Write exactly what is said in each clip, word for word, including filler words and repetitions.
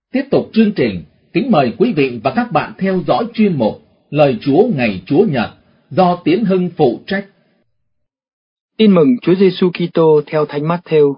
Tiếp tục chương trình, kính mời quý vị và các bạn theo dõi chuyên mục Lời Chúa ngày Chúa Nhật do Tiến Hưng phụ trách. Tin mừng Chúa Giêsu Kitô theo Thánh Mát-thêu.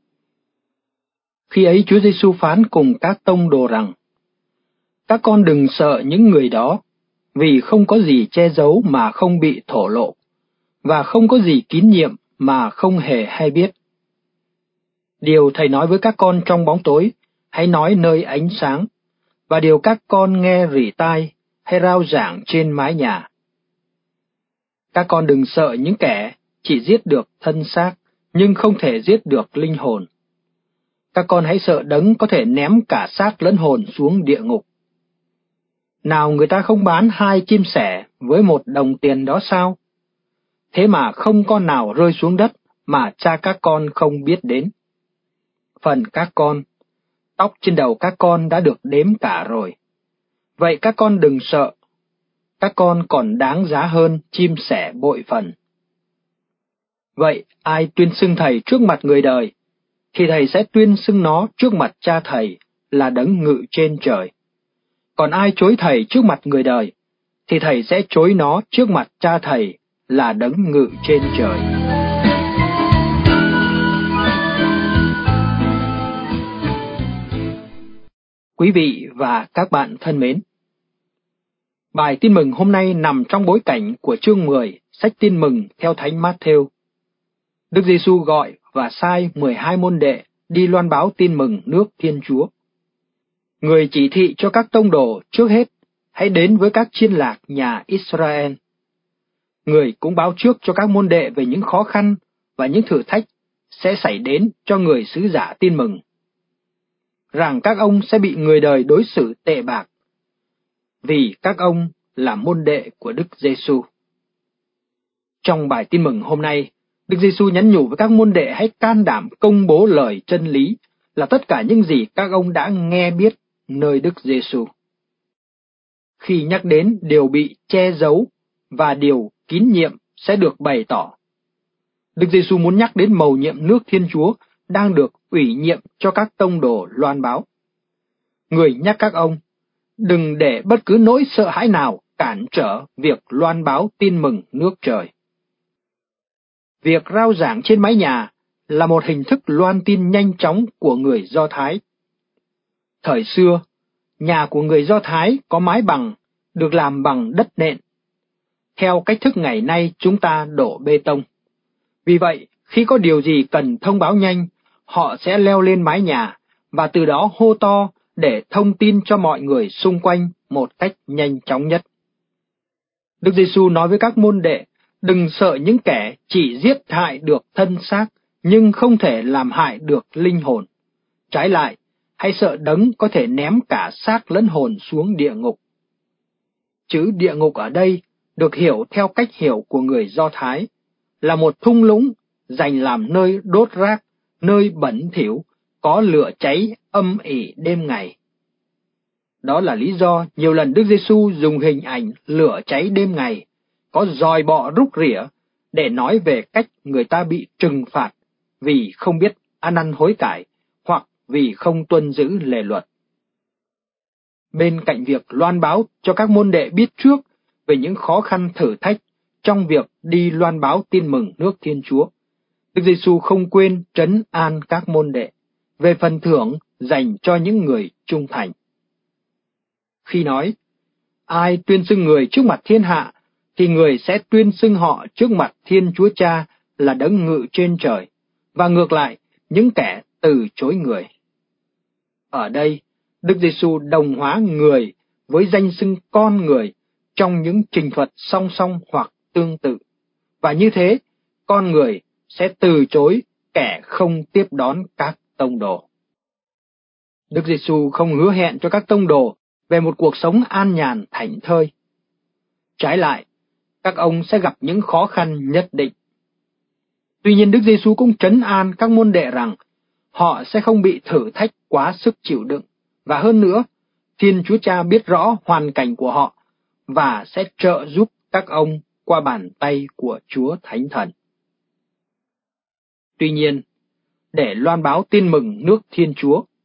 Khi ấy Chúa Giêsu phán cùng các tông đồ rằng: Các con đừng sợ những người đó, vì không có gì che giấu mà không bị thổ lộ, và không có gì kín nhiệm mà không hề hay biết. Điều Thầy nói với các con trong bóng tối, hãy nói nơi ánh sáng, và điều các con nghe rỉ tai, hay rao giảng trên mái nhà. Các con đừng sợ những kẻ chỉ giết được thân xác, nhưng không thể giết được linh hồn. Các con hãy sợ Đấng có thể ném cả xác lẫn hồn xuống địa ngục. Nào người ta không bán hai chim sẻ với một đồng tiền đó sao? Thế mà không con nào rơi xuống đất mà cha các con không biết đến. Phần các con, tóc trên đầu các con đã được đếm cả rồi. Vậy các con đừng sợ, các con còn đáng giá hơn chim sẻ bội phần. Vậy ai tuyên xưng Thầy trước mặt người đời, thì Thầy sẽ tuyên xưng nó trước mặt Cha Thầy là Đấng ngự trên trời. Còn ai chối Thầy trước mặt người đời, thì Thầy sẽ chối nó trước mặt Cha Thầy là Đấng ngự trên trời. Quý vị và các bạn thân mến, bài tin mừng hôm nay nằm trong bối cảnh của chương mười sách Tin mừng theo Thánh Mát-thêu. Đức Giêsu gọi và sai mười hai môn đệ đi loan báo tin mừng nước Thiên Chúa. Người chỉ thị cho các tông đồ trước hết hãy đến với các chiên lạc nhà Israel. Người cũng báo trước cho các môn đệ về những khó khăn và những thử thách sẽ xảy đến cho người sứ giả tin mừng. Rằng các ông sẽ bị người đời đối xử tệ bạc, vì các ông là môn đệ của Đức Giêsu. Trong bài tin mừng hôm nay, Đức Giêsu nhắn nhủ với các môn đệ hãy can đảm công bố lời chân lý là tất cả những gì các ông đã nghe biết nơi Đức Giêsu. Khi nhắc đến điều bị che giấu và điều kín nhiệm sẽ được bày tỏ, Đức Giêsu muốn nhắc đến mầu nhiệm nước Thiên Chúa đang được ủy nhiệm cho các tông đồ loan báo. Người nhắc các ông đừng để bất cứ nỗi sợ hãi nào cản trở việc loan báo tin mừng nước trời. Việc rao giảng trên mái nhà là một hình thức loan tin nhanh chóng của người Do Thái. Thời xưa, nhà của người Do Thái có mái bằng, được làm bằng đất nện. Theo cách thức ngày nay chúng ta đổ bê tông. Vì vậy, khi có điều gì cần thông báo nhanh, họ sẽ leo lên mái nhà và từ đó hô to để thông tin cho mọi người xung quanh một cách nhanh chóng nhất. Đức Giêsu nói với các môn đệ đừng sợ những kẻ chỉ giết hại được thân xác nhưng không thể làm hại được linh hồn. Trái lại, hãy sợ Đấng có thể ném cả xác lẫn hồn xuống địa ngục. Chữ địa ngục ở đây được hiểu theo cách hiểu của người Do Thái, là một thung lũng dành làm nơi đốt rác, nơi bẩn thỉu, có lửa cháy âm ỉ đêm ngày. Đó là lý do nhiều lần Đức Giêsu dùng hình ảnh lửa cháy đêm ngày, có giòi bọ rúc rỉa, để nói về cách người ta bị trừng phạt vì không biết ăn năn hối cải hoặc vì không tuân giữ lề luật. Bên cạnh việc loan báo cho các môn đệ biết trước về những khó khăn thử thách trong việc đi loan báo tin mừng nước Thiên Chúa, Đức Giêsu không quên trấn an các môn đệ về phần thưởng dành cho những người trung thành. Khi nói, ai tuyên xưng người trước mặt thiên hạ, thì người sẽ tuyên xưng họ trước mặt Thiên Chúa Cha là Đấng ngự trên trời, và ngược lại, những kẻ từ chối người. Ở đây, Đức Giêsu đồng hóa người với danh xưng con người trong những trình thuật song song hoặc tương tự, và như thế, con người sẽ từ chối kẻ không tiếp đón các tông đồ. Đức Giêsu không hứa hẹn cho các tông đồ về một cuộc sống an nhàn thảnh thơi. Trái lại, các ông sẽ gặp những khó khăn nhất định. Tuy nhiên Đức Giêsu cũng trấn an các môn đệ rằng họ sẽ không bị thử thách quá sức chịu đựng, và hơn nữa, Thiên Chúa Cha biết rõ hoàn cảnh của họ và sẽ trợ giúp các ông qua bàn tay của Chúa Thánh Thần. Tuy nhiên, để loan báo tin mừng nước Thiên Chúa,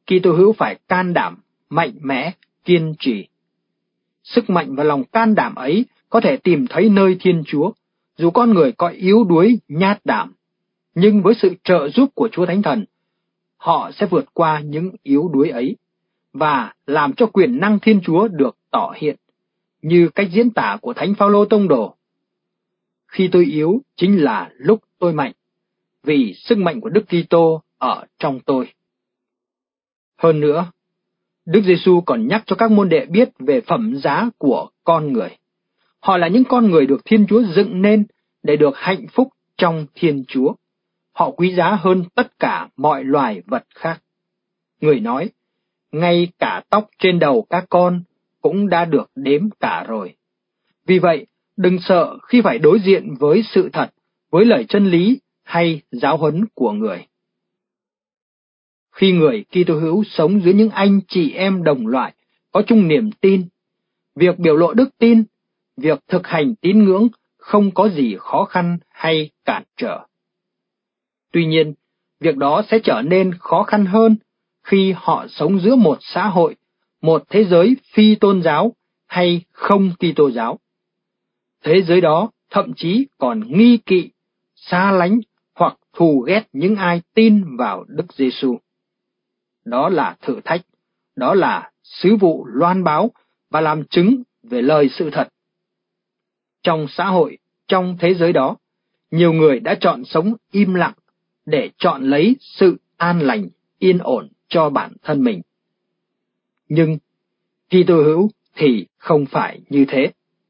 Kitô hữu phải can đảm, mạnh mẽ, kiên trì. Sức mạnh và lòng can đảm ấy có thể tìm thấy nơi Thiên Chúa, dù con người có yếu đuối, nhát đảm, nhưng với sự trợ giúp của Chúa Thánh Thần, họ sẽ vượt qua những yếu đuối ấy và làm cho quyền năng Thiên Chúa được tỏ hiện, như cách diễn tả của Thánh Phao-lô tông đồ. Khi tôi yếu chính là lúc tôi mạnh, vì sức mạnh của Đức Kitô ở trong tôi. Hơn nữa, Đức Giêsu còn nhắc cho các môn đệ biết về phẩm giá của con người. Họ là những con người được Thiên Chúa dựng nên để được hạnh phúc trong Thiên Chúa. Họ quý giá hơn tất cả mọi loài vật khác. Người nói, ngay cả tóc trên đầu các con cũng đã được đếm cả rồi. Vì vậy, đừng sợ khi phải đối diện với sự thật, với lời chân lý hay giáo huấn của người. Khi người Kitô hữu sống dưới những anh chị em đồng loại, có chung niềm tin, việc biểu lộ đức tin, việc thực hành tín ngưỡng không có gì khó khăn hay cản trở. Tuy nhiên, việc đó sẽ trở nên khó khăn hơn khi họ sống giữa một xã hội, một thế giới phi tôn giáo hay không Kitô giáo. Thế giới đó thậm chí còn nghi kỵ, xa lánh hoặc thù ghét những ai tin vào Đức Giêsu. Đó là thử thách, đó là sứ vụ loan báo và làm chứng về lời sự thật. Trong xã hội, trong thế giới đó, nhiều người đã chọn sống im lặng để chọn lấy sự an lành, yên ổn cho bản thân mình. Nhưng Kitô hữu thì không phải như thế.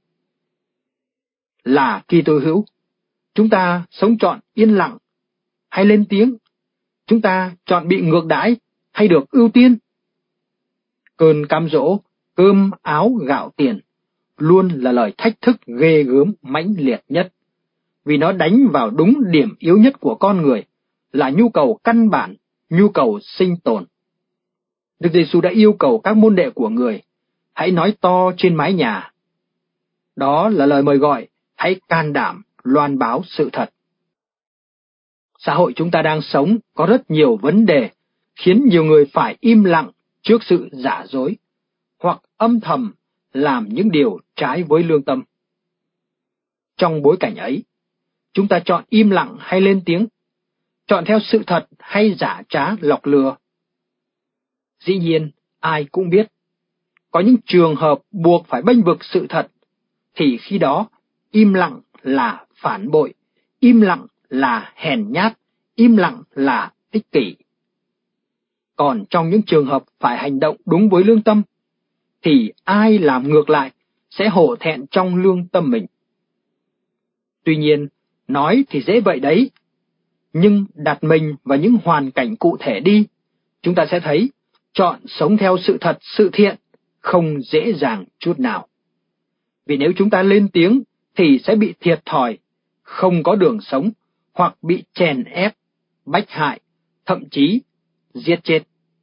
Là Kitô hữu, chúng ta sống chọn yên lặng hay lên tiếng? Chúng ta chọn bị ngược đãi hay được ưu tiên? Cơn cám dỗ, cơm áo gạo tiền luôn là lời thách thức ghê gớm mãnh liệt nhất, vì nó đánh vào đúng điểm yếu nhất của con người, là nhu cầu căn bản, nhu cầu sinh tồn. Đức Giêsu đã yêu cầu các môn đệ của người, hãy nói to trên mái nhà. Đó là lời mời gọi, hãy can đảm loan báo sự thật. Xã hội chúng ta đang sống có rất nhiều vấn đề, khiến nhiều người phải im lặng trước sự giả dối, hoặc âm thầm làm những điều trái với lương tâm. Trong bối cảnh ấy, chúng ta chọn im lặng hay lên tiếng? Chọn theo sự thật hay giả trá lọc lừa? Dĩ nhiên, ai cũng biết, có những trường hợp buộc phải bênh vực sự thật, thì khi đó, im lặng là phản bội, im lặng là hèn nhát, im lặng là ích kỷ. Còn trong những trường hợp phải hành động đúng với lương tâm, thì ai làm ngược lại sẽ hổ thẹn trong lương tâm mình. Tuy nhiên, nói thì dễ vậy đấy, nhưng đặt mình vào những hoàn cảnh cụ thể đi, chúng ta sẽ thấy chọn sống theo sự thật, sự thiện không dễ dàng chút nào. Vì nếu chúng ta lên tiếng thì sẽ bị thiệt thòi, không có đường sống, hoặc bị chèn ép, bách hại, thậm chí giết chết.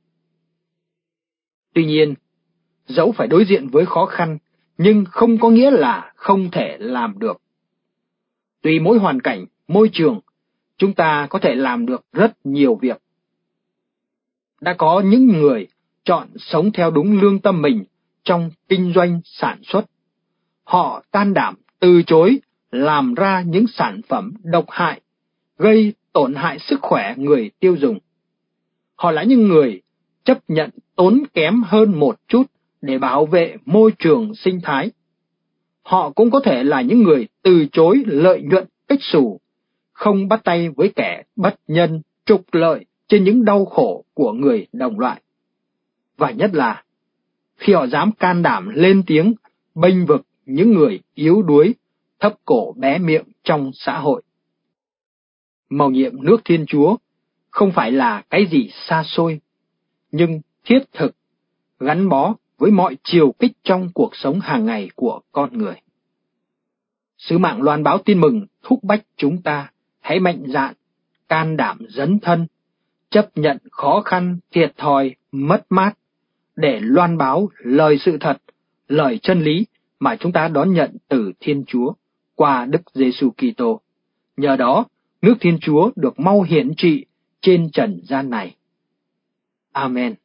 Tuy nhiên, dẫu phải đối diện với khó khăn, nhưng không có nghĩa là không thể làm được. Tùy mỗi hoàn cảnh, môi trường, chúng ta có thể làm được rất nhiều việc. Đã có những người chọn sống theo đúng lương tâm mình trong kinh doanh sản xuất. Họ can đảm từ chối làm ra những sản phẩm độc hại, gây tổn hại sức khỏe người tiêu dùng. Họ là những người chấp nhận tốn kém hơn một chút để bảo vệ môi trường sinh thái. Họ cũng có thể là những người từ chối lợi nhuận cách xù, không bắt tay với kẻ bất nhân, trục lợi trên những đau khổ của người đồng loại. Và nhất là, khi họ dám can đảm lên tiếng bênh vực những người yếu đuối, thấp cổ bé miệng trong xã hội. Mầu nhiệm nước Thiên Chúa không phải là cái gì xa xôi, nhưng thiết thực, gắn bó với mọi chiều kích trong cuộc sống hàng ngày của con người. Sứ mạng loan báo tin mừng thúc bách chúng ta hãy mạnh dạn, can đảm dấn thân, chấp nhận khó khăn, thiệt thòi, mất mát, để loan báo lời sự thật, lời chân lý mà chúng ta đón nhận từ Thiên Chúa qua Đức Giêsu Kitô. Nhờ đó, nước Thiên Chúa được mau hiển trị trên trần gian này. Amen.